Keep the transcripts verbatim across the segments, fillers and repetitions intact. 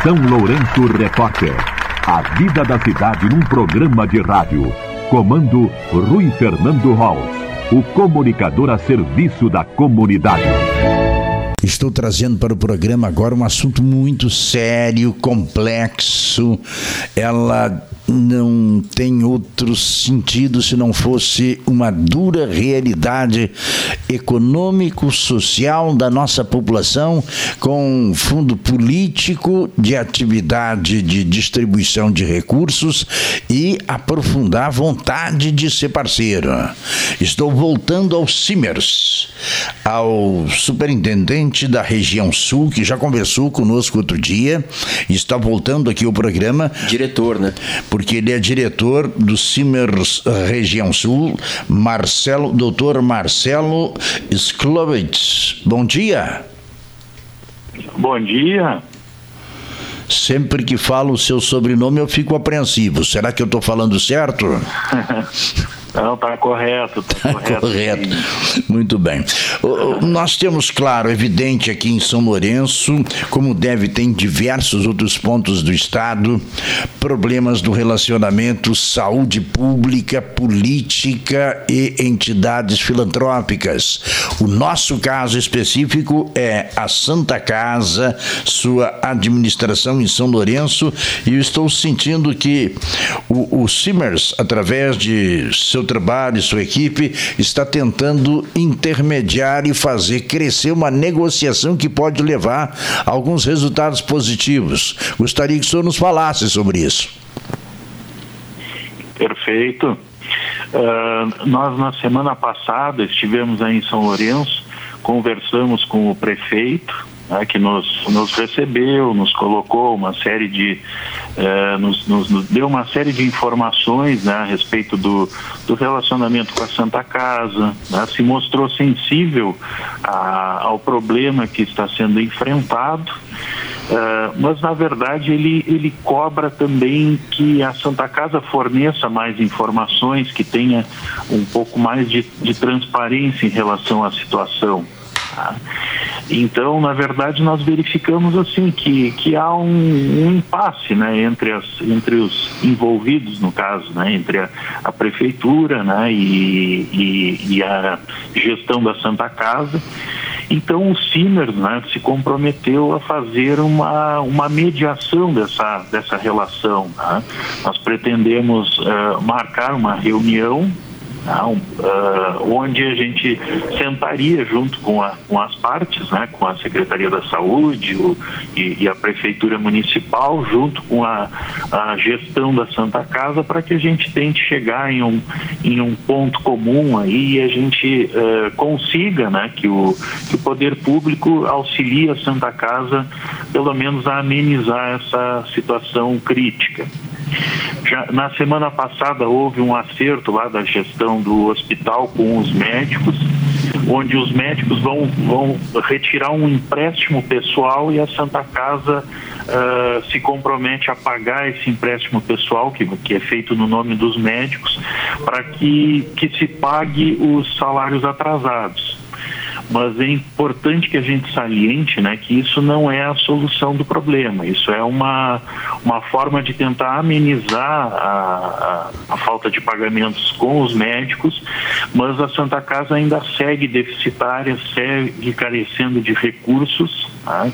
São Lourenço Repórter. A vida da cidade num programa de rádio. Comando Rui Fernando Holz, o comunicador a serviço da comunidade. Estou trazendo para o programa agora um assunto muito sério, complexo. Ela não tem outro sentido se não fosse uma dura realidade econômico-social da nossa população, com fundo político de atividade de distribuição de recursos e aprofundar a vontade de ser parceiro. Estou voltando ao Simers, ao superintendente da região sul, que já conversou conosco outro dia, está voltando aqui ao programa. Diretor, né? Porque ele é diretor do Simers Região Sul, Marcelo, doutor Marcelo Sklovitz. Bom dia. Bom dia. Sempre que falo o seu sobrenome eu fico apreensivo. Será que eu estou falando certo? Não, está correto. Está correto. Correto. Muito bem. Nós temos, claro, evidente aqui em São Lourenço, como deve ter em diversos outros pontos do estado, problemas do relacionamento saúde pública, política e entidades filantrópicas. O nosso caso específico é a Santa Casa, sua administração em São Lourenço, e eu estou sentindo que o, o Simers, através de seu trabalho e sua equipe, está tentando intermediar e fazer crescer uma negociação que pode levar a alguns resultados positivos. Gostaria que o senhor nos falasse sobre isso. Perfeito. Uh, nós, na semana passada, estivemos aí em São Lourenço, conversamos com o prefeito, né, que nos, nos recebeu, nos colocou uma série de... Uh, nos, nos, nos deu uma série de informações, né, a respeito do, do relacionamento com a Santa Casa, né, se mostrou sensível a, ao problema que está sendo enfrentado, uh, mas na verdade ele, ele cobra também que a Santa Casa forneça mais informações, que tenha um pouco mais de, de transparência em relação à situação. Tá? Então, na verdade, nós verificamos assim que, que há um, um impasse, né, entre, as, entre os envolvidos, no caso, né, entre a, a prefeitura, né, e, e, e a gestão da Santa Casa. Então o Simers, né, se comprometeu a fazer uma, uma mediação dessa, dessa relação. Né? Nós pretendemos uh, marcar uma reunião, Não, uh, onde a gente sentaria junto com, a, com as partes, né, com a Secretaria da Saúde o, e, e a Prefeitura Municipal, junto com a, a gestão da Santa Casa, para que a gente tente chegar em um, em um ponto comum aí e a gente uh, consiga, né, que, o, que o poder público auxilie a Santa Casa, pelo menos a amenizar essa situação crítica. Já na semana passada houve um acerto lá da gestão do hospital com os médicos, onde os médicos vão, vão retirar um empréstimo pessoal e a Santa Casa uh, se compromete a pagar esse empréstimo pessoal, que, que é feito no nome dos médicos, para que, que se pague os salários atrasados. Mas é importante que a gente saliente, né, que isso não é a solução do problema. Isso é uma, uma forma de tentar amenizar a, a, a falta de pagamentos com os médicos, mas a Santa Casa ainda segue deficitária, segue carecendo de recursos, tá?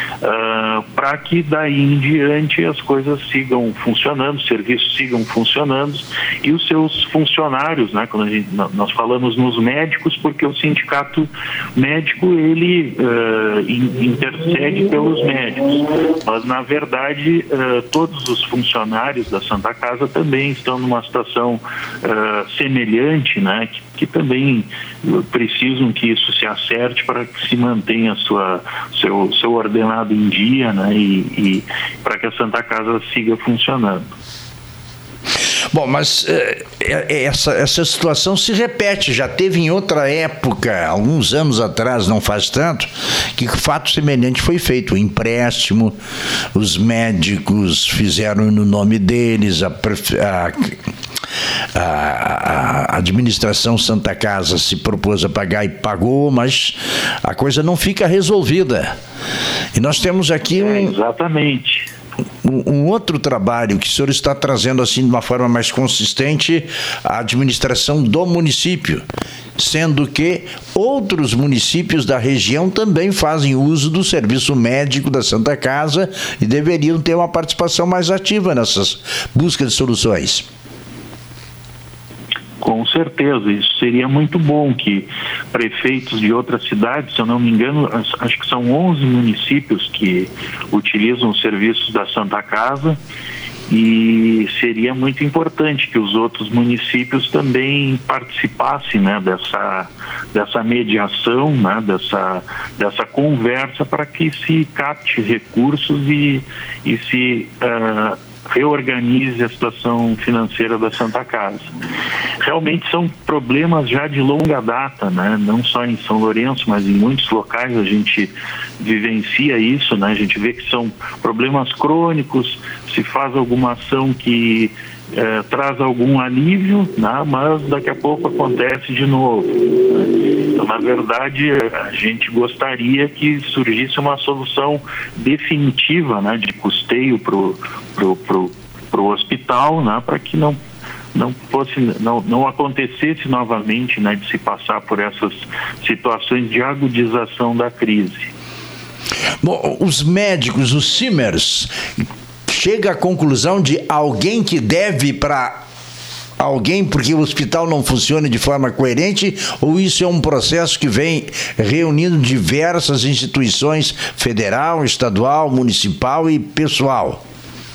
uh, para que daí em diante as coisas sigam funcionando, os serviços sigam funcionando e os seus funcionários, né, quando a gente, nós falamos nos médicos, porque o sindicato médico, ele uh, intercede pelos médicos, mas na verdade uh, todos os funcionários da Santa Casa também estão numa situação uh, semelhante, né, que, que também precisam que isso se acerte para que se mantenha sua, seu, seu ordenado em dia, né, e, e para que a Santa Casa siga funcionando. Bom, mas eh, essa, essa situação se repete, já teve em outra época, alguns anos atrás, não faz tanto, que fato semelhante foi feito, o empréstimo, os médicos fizeram no nome deles, a, a, a, a administração Santa Casa se propôs a pagar e pagou, mas a coisa não fica resolvida. E nós temos aqui um... É, exatamente. um, um outro trabalho que o senhor está trazendo assim de uma forma mais consistente, a administração do município, sendo que outros municípios da região também fazem uso do serviço médico da Santa Casa e deveriam ter uma participação mais ativa nessas buscas de soluções. Com certeza, isso seria muito bom que prefeitos de outras cidades, se eu não me engano, acho que são onze municípios que utilizam os serviços da Santa Casa, e seria muito importante que os outros municípios também participassem, né, dessa, dessa mediação, né, dessa, dessa conversa para que se capte recursos e, e se uh, reorganize a situação financeira da Santa Casa. Realmente são problemas já de longa data, né? Não só em São Lourenço, mas em muitos locais a gente vivencia isso, né? A gente vê que são problemas crônicos, se faz alguma ação que eh, traz algum alívio, né? Mas daqui a pouco acontece de novo. Então, na verdade, a gente gostaria que surgisse uma solução definitiva, né, de custeio para o pro, pro, pro hospital, né, para que não não fosse, não, não acontecesse novamente, né, de se passar por essas situações de agudização da crise. Bom, os médicos, os Simers, chega à conclusão de alguém que deve para alguém porque o hospital não funciona de forma coerente, ou isso é um processo que vem reunindo diversas instituições federal, estadual, municipal e pessoal?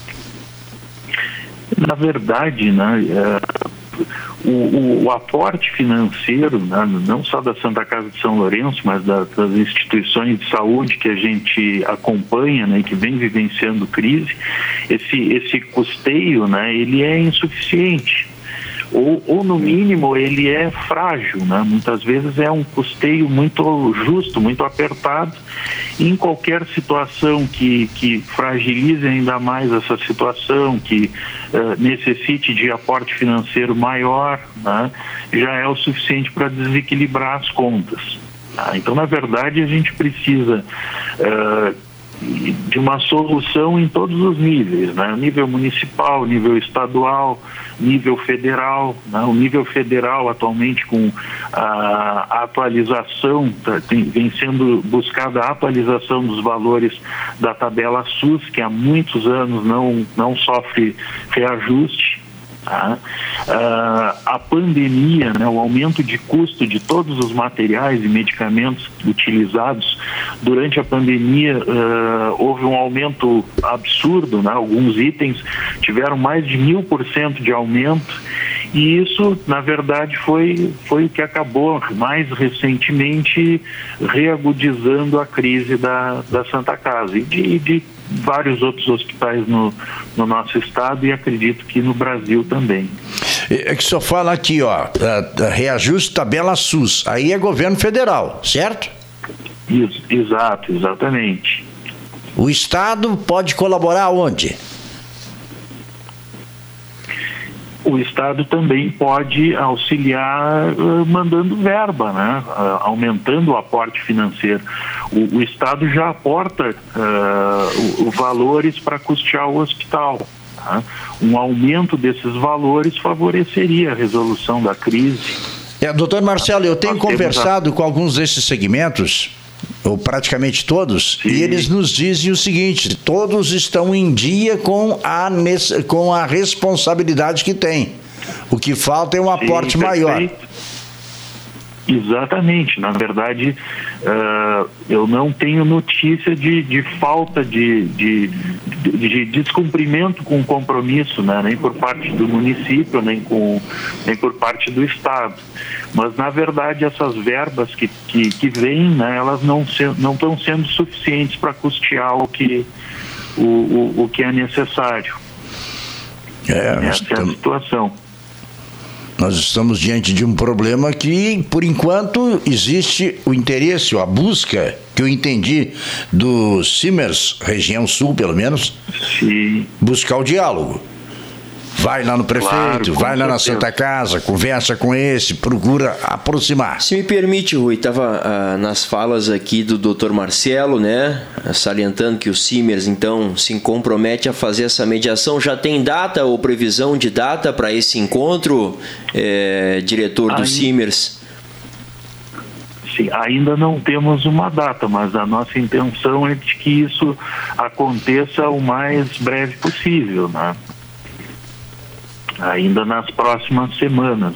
Na verdade, né, é, o, o, o aporte financeiro, né, não só da Santa Casa de São Lourenço, mas da, das instituições de saúde que a gente acompanha, né, e que vem vivenciando crise, esse, esse custeio, né, ele é insuficiente. Ou, ou no mínimo ele é frágil, né? Muitas vezes é um custeio muito justo, muito apertado, e em qualquer situação que, que fragilize ainda mais essa situação, que uh, necessite de aporte financeiro maior, né? Já é o suficiente para desequilibrar as contas. Tá? Então, na verdade, a gente precisa uh, de uma solução em todos os níveis, né? Nível municipal, nível estadual, nível federal, né? O nível federal atualmente com a, a atualização, tá, tem, vem sendo buscada a atualização dos valores da tabela SUS, que há muitos anos não, não sofre reajuste. Tá? Uh, a pandemia, né, o aumento de custo de todos os materiais e medicamentos utilizados durante a pandemia, uh, houve um aumento absurdo, né? Alguns itens tiveram mais de mil por cento de aumento, e isso, na verdade, foi, foi o que acabou mais recentemente reagudizando a crise da, da Santa Casa e de, de vários outros hospitais no, no nosso estado, e acredito que no Brasil também. É que só fala aqui, ó, a, a reajuste tabela SUS, aí é governo federal, certo? Isso, exato, exatamente. O estado pode colaborar onde? O estado também pode auxiliar uh, mandando verba, né? Uh, aumentando o aporte financeiro. O, o estado já aporta uh, o, o valores para custear o hospital. Tá? Um aumento desses valores favoreceria a resolução da crise. É, doutor Marcelo, eu tenho Nós conversado a... com alguns desses segmentos, ou praticamente todos, Sim. E eles nos dizem o seguinte: todos estão em dia com a, com a responsabilidade que têm. O que falta é um aporte Sim, maior. Exatamente. Na verdade, uh, eu não tenho notícia de, de falta de, de, de, de descumprimento com o compromisso, né? Nem por parte do município, nem, com, nem por parte do estado. Mas, na verdade, essas verbas que, que, que vêm, né, elas não se, não estão sendo suficientes para custear o que, o, o, o que é necessário. É, Essa é a situação. Nós estamos diante de um problema que, por enquanto, existe o interesse, ou a busca, que eu entendi, do Simers, região sul, pelo menos, Sim. buscar o diálogo. Vai lá no prefeito, claro, vai lá na Santa Casa, conversa com esse, procura aproximar. Se me permite, Rui, estava ah, nas falas aqui do doutor Marcelo, né, salientando que o Simers, então, se compromete a fazer essa mediação. Já tem data ou previsão de data para esse encontro, é, diretor do Simers? Sim, ainda não temos uma data, mas a nossa intenção é de que isso aconteça o mais breve possível, né? Ainda nas próximas semanas.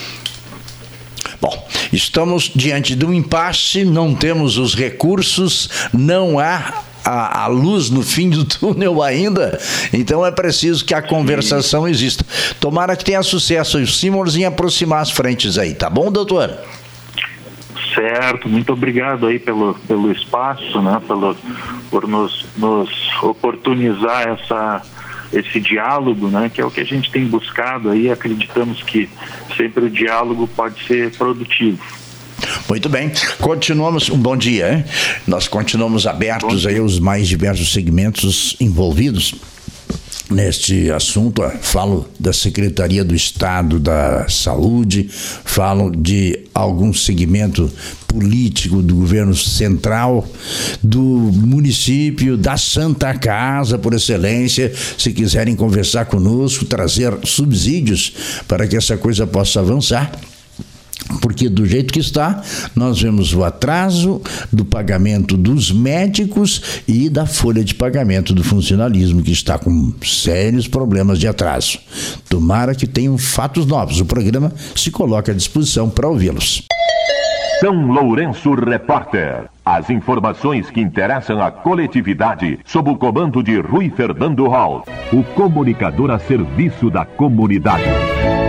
Bom, estamos diante de um impasse, não temos os recursos, não há a, a luz no fim do túnel ainda, então é preciso que a conversação exista. Tomara que tenha sucesso o Simers em aproximar as frentes aí, tá bom, doutor? Certo, muito obrigado aí pelo, pelo espaço, né, pelo, por nos, nos oportunizar essa, esse diálogo, né, que é o que a gente tem buscado aí. Acreditamos que sempre o diálogo pode ser produtivo. Muito bem, continuamos, um bom dia, hein? Nós continuamos abertos aí aos mais diversos segmentos envolvidos neste assunto. Falo da Secretaria do Estado da Saúde, falo de algum segmento político do governo central, do município, da Santa Casa, por excelência. Se quiserem conversar conosco, trazer subsídios para que essa coisa possa avançar, porque do jeito que está, nós vemos o atraso do pagamento dos médicos e da folha de pagamento do funcionalismo, que está com sérios problemas de atraso. Tomara que tenham fatos novos. O programa se coloca à disposição para ouvi-los. São Lourenço Repórter. As informações que interessam a coletividade sob o comando de Rui Fernando Hall, o comunicador a serviço da comunidade.